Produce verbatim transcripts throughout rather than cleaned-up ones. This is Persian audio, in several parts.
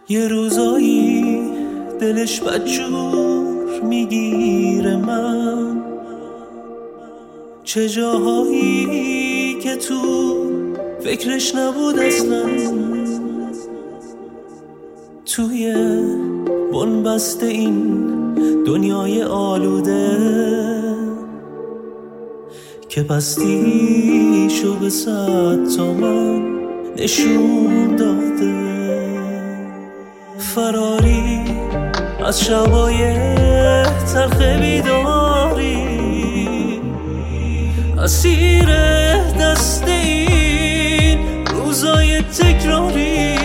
یه روزایی دلش بدجور میگیره من، چه جاهایی که تو فکرش نبود اصلا، توی بنبست این دنیای آلوده که پستیشو به صد تا من نشون داده. فراری از شبای تلخ بیداری، اسیر دست این روزای تکراری،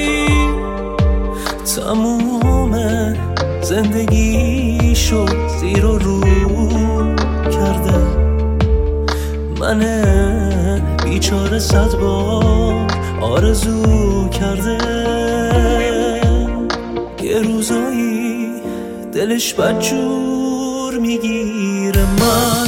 تموم زندگی شد زیر و رو کرده. من بیچاره صد بار آرزو کرده، یه روزایی دلش بدجور میگیره من.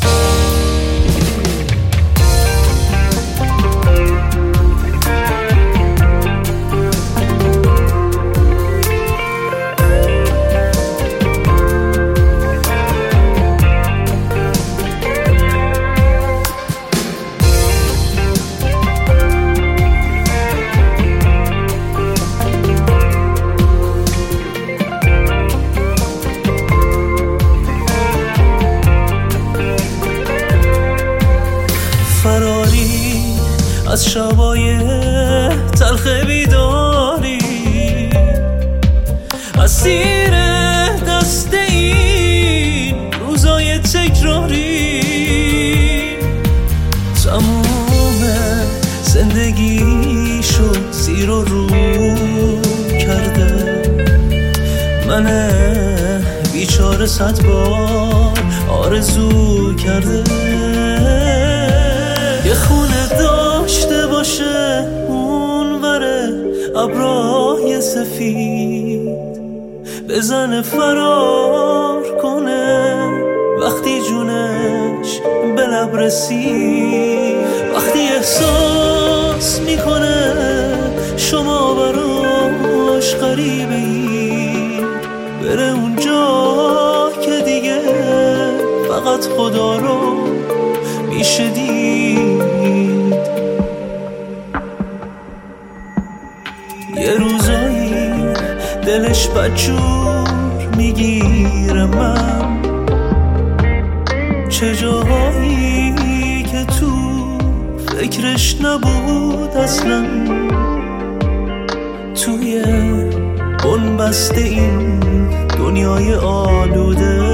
فراری از شبای تلخ بیداری، اسیر دست این روزای تکراری، تموم زندگی شد زیر و رو کرده. من بیچاره صد بار آرزو کرده، یه خونه داشته باشه اون وره ابرای سفید، بزنه فرار کنه وقتی جونش به لب رسید. وقتی احساس میکنه شما براش غریبه ای، بره اونجا که دیگه فقط خدا رو میشه دید. یه روزایی دلش بدجور میگیره من، چه جاهایی که تو فکرش نبود اصلا، توی بنبست این دنیای آلوده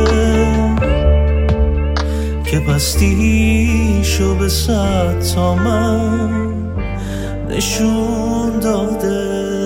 که پستیشو به صد تا من نشون داده.